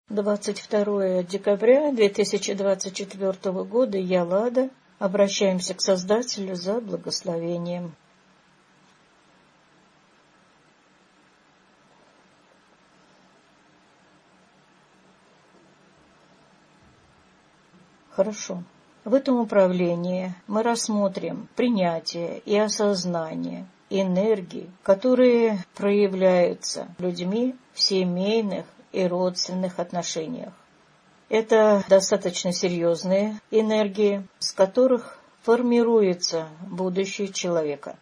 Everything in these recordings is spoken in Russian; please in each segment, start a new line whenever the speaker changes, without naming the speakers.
22 декабря 2024 года. Я Лада. Обращаемся к Создателю за благословением. Хорошо. В этом управлении мы рассмотрим принятие и осознание энергии, которые проявляются людьми в семейных и родственных отношениях. Это достаточно серьезные энергии, с которых формируется будущее человека.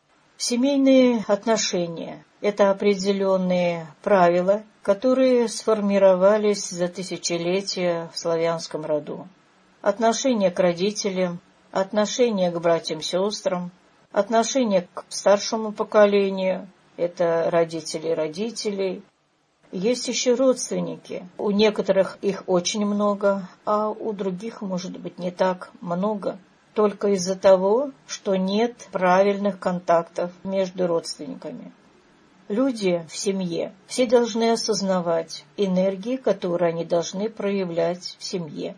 Семейные отношения – это определенные правила, которые сформировались за тысячелетия в славянском роду. Отношение к родителям, отношение к братьям-сестрам, отношение к старшему поколению – это родители родителей. Есть еще родственники. У некоторых их очень много, а у других, может быть, не так много. Только из-за того, что нет правильных контактов между родственниками. Люди в семье все должны осознавать энергии, которые они должны проявлять в семье.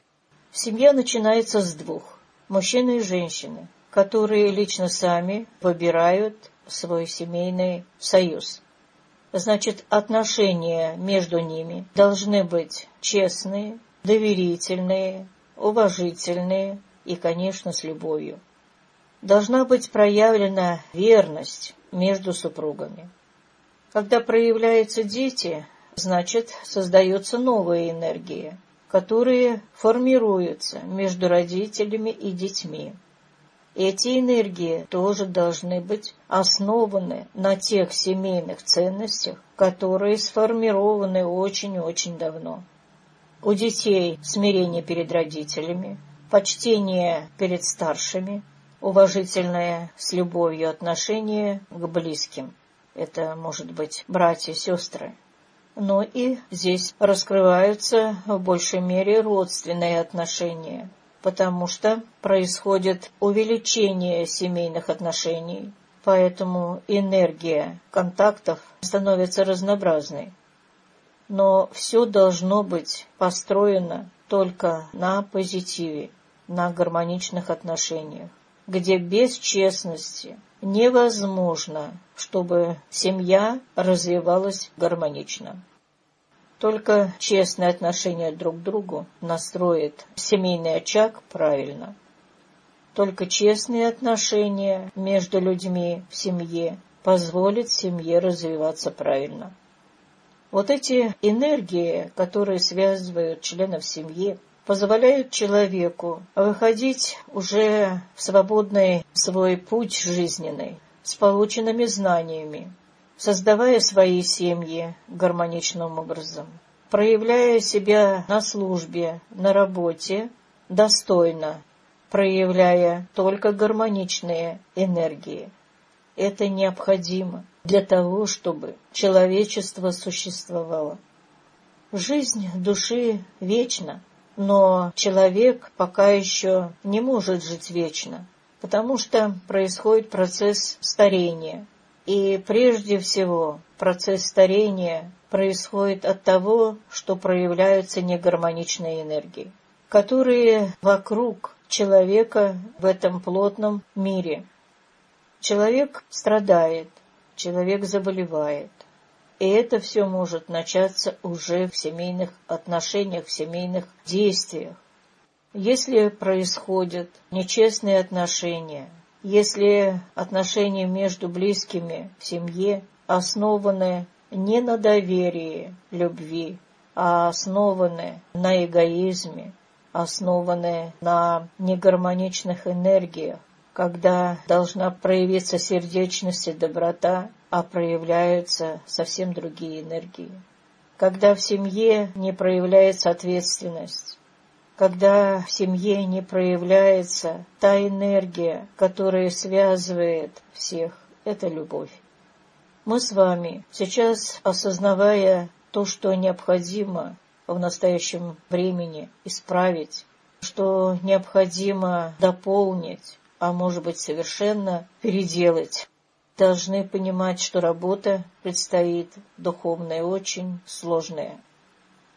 Семья начинается с двух – мужчины и женщины, которые лично сами выбирают свой семейный союз. Значит, отношения между ними должны быть честные, доверительные, уважительные и, конечно, с любовью. Должна быть проявлена верность между супругами. Когда проявляются дети, значит, создаются новые энергии, которые формируются между родителями и детьми. Эти энергии тоже должны быть основаны на тех семейных ценностях, которые сформированы очень-очень давно. У детей смирение перед родителями, почтение перед старшими, уважительное с любовью отношение к близким. Это может быть братья, сестры. Но и здесь раскрываются в большей мере родственные отношения, потому что происходит увеличение семейных отношений, поэтому энергия контактов становится разнообразной. Но все должно быть построено только на позитиве, на гармоничных отношениях, где без честности невозможно, чтобы семья развивалась гармонично. Только честное отношение друг к другу настроит семейный очаг правильно. Только честные отношения между людьми в семье позволят семье развиваться правильно. Вот эти энергии, которые связывают членов семьи, позволяют человеку выходить уже в свободный свой путь жизненный, с полученными знаниями, создавая свои семьи гармоничным образом, проявляя себя на службе, на работе достойно, проявляя только гармоничные энергии. Это необходимо для того, чтобы человечество существовало. Жизнь души вечна, но человек пока еще не может жить вечно, потому что происходит процесс старения. И прежде всего процесс старения происходит от того, что проявляются негармоничные энергии, которые вокруг человека в этом плотном мире. Человек страдает, человек заболевает. И это все может начаться уже в семейных отношениях, в семейных действиях. Если происходят нечестные отношения, если отношения между близкими в семье основаны не на доверии, любви, а основаны на эгоизме, основаны на негармоничных энергиях, когда должна проявиться сердечность и доброта, а проявляются совсем другие энергии. Когда в семье не проявляется ответственность, когда в семье не проявляется та энергия, которая связывает всех, это любовь. Мы с вами сейчас, осознавая то, что необходимо в настоящем времени исправить, что необходимо дополнить, а может быть совершенно переделать, должны понимать, что работа предстоит духовная очень сложная.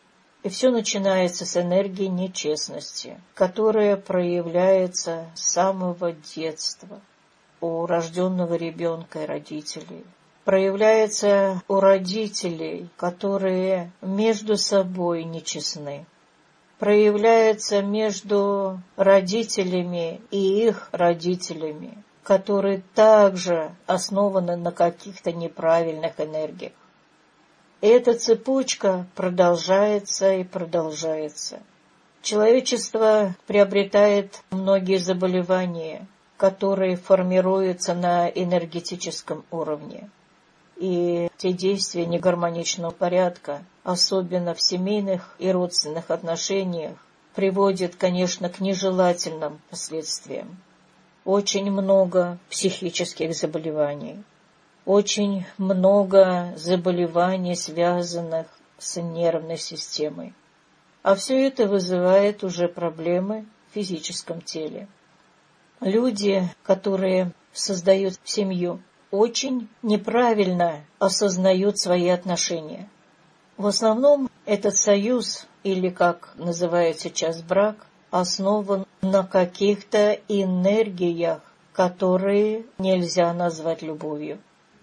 И все начинается с энергии нечестности, которая проявляется с самого детства у рожденного ребенка и родителей. Проявляется у родителей, которые между собой нечестны. Проявляется между родителями и их родителями, которые также основаны на каких-то неправильных энергиях. И эта цепочка продолжается и продолжается. Человечество приобретает многие заболевания, которые формируются на энергетическом уровне. И те действия негармоничного порядка, особенно в семейных и родственных отношениях, приводят, конечно, к нежелательным последствиям. Очень много психических заболеваний, очень много заболеваний, связанных с нервной системой. А все это вызывает уже проблемы в физическом теле. Люди, которые создают семью, очень неправильно осознают свои отношения. В основном этот союз, или как называют сейчас брак, основан на каких-то энергиях, которые нельзя назвать любовью.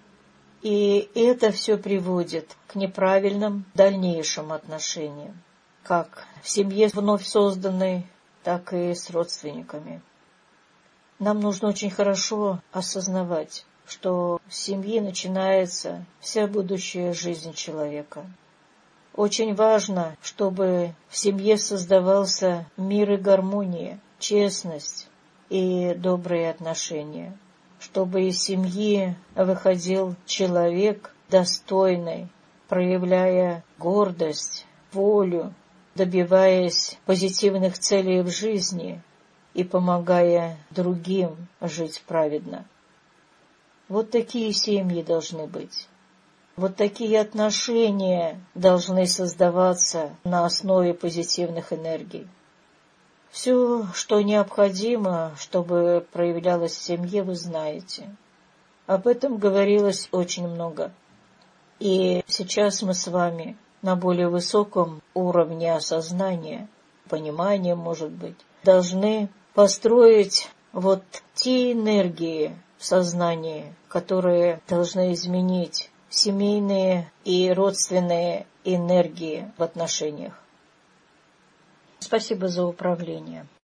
И это все приводит к неправильным дальнейшим отношениям, как в семье вновь созданной, так и с родственниками. Нам нужно очень хорошо осознавать, что в семье начинается вся будущая жизнь человека. Очень важно, чтобы в семье создавался мир и гармония, честность и добрые отношения, чтобы из семьи выходил человек достойный, проявляя гордость, волю, добиваясь позитивных целей в жизни и помогая другим жить праведно. Вот такие семьи должны быть. Вот такие отношения должны создаваться на основе позитивных энергий. Все, что необходимо, чтобы проявлялось в семье, вы знаете. Об этом говорилось очень много. И сейчас мы с вами на более высоком уровне осознания, понимания, может быть, должны построить вот те энергии в сознании, которые должны изменить семейные и родственные энергии в отношениях. Спасибо за управление.